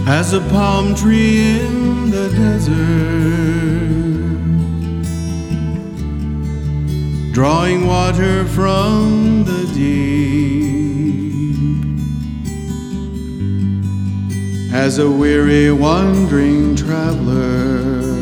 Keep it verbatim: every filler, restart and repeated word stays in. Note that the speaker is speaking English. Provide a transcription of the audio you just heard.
as a palm tree in the desert, drawing water from the deep, as a weary wandering traveler